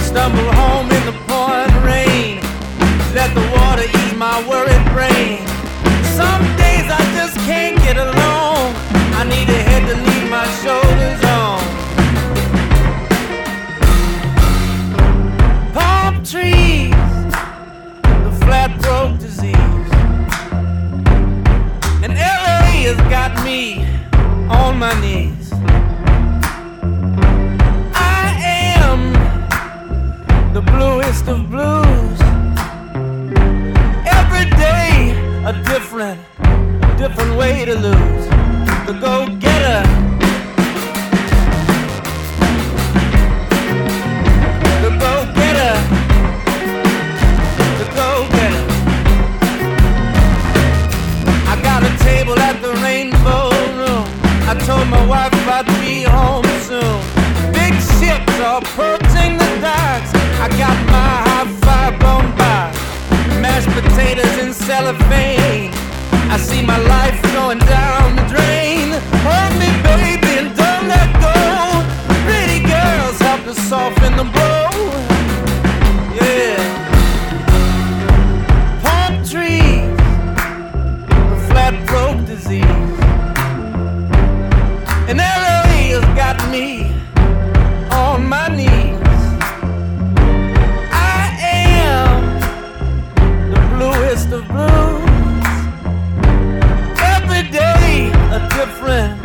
Stumble home in the pouring rain. Let the water ease my worried brain. Some days I just can't get along. I need a head to leave my shoulders on. Palm trees, the flat broke disease. And LA has got me on my knees. The bluest of blues. Every day a different way to lose. The go-getter, the go-getter, the go-getter. I got a table at the Rainbow Room. I told my wife I'd be home soon. Big ships are approaching the docks. I got my high-five blown by, mashed potatoes in cellophane. I see my life going down the drain. Hold me, baby, and don't let go. Pretty girls help to soften the blow. Yeah. Palm trees, the flat broke disease. And LA has got me on my knees. Bluest of blues. Every day a different